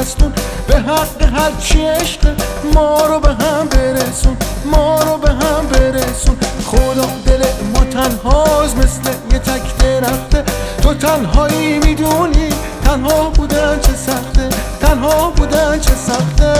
مستون، به حق هرچی عشق ما رو به هم برسون، ما رو به هم برسون. خدا دل ما تنهاست مثل یه تک درخته، تو تنهایی میدونی تنها بودن چه سخته، تنها بودن چه سخته.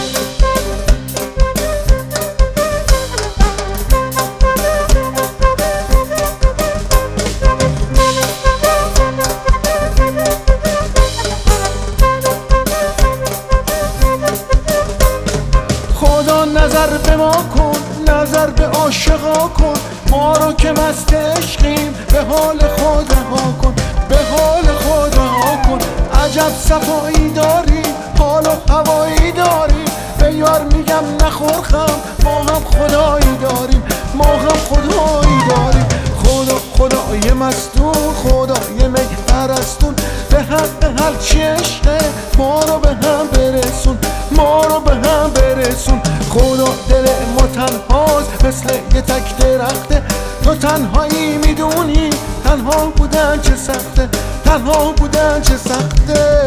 خدا نظر به ما کن، نظر به عاشقا کن، ما رو که مست عشقیم به حال خود رها کن، به حال خود رها کن. عجب صفایی داری، حال و هوایی داری، به یار میگم نخور خم، ما هم خدایی داریم، ما هم خدایی داریم. خدای مستون، خدای می پرستون، به حق هرچی عشقه ما رو به هم برسون، ما رو به هم برسون. خدا دل ما تنهاست مثل یه تک درخته، تو تنهایی میدونی تنها بودن چه سخته، تنها بودن چه سخته.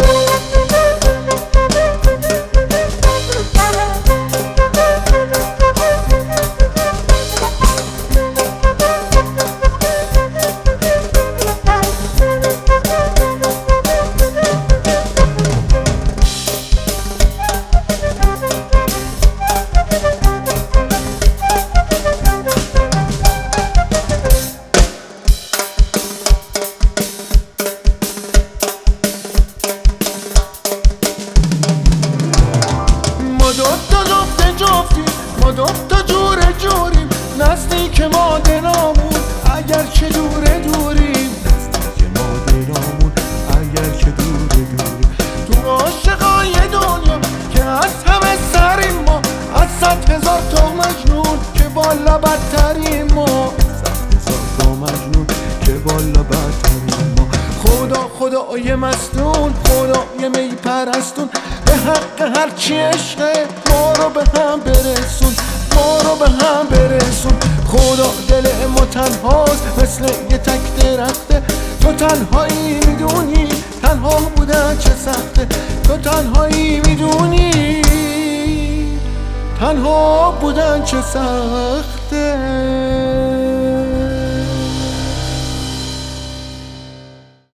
ما دوتا جوره جوریم، نزدیک ما دلامون اگر که دوره دوریم، نزدیک ما دلامون اگر که دوره دوریم. تو عاشقای دنیا که از همه سریم ما، از 100,000 تا مجنون که بالا بدتریم ما، 100,000 تا مجنون که بالا بدتریم ما. خدای مستون، خدای می پرستون، به حق هرچی عشقه ما رو به هم برسون، ما رو به هم برسون. خدا دل ما تنهاست مثل یه تک درخته، تو تنهایی میدونی تنها بودن چه سخته، تو تنهایی میدونی تنها بودن چه سخته.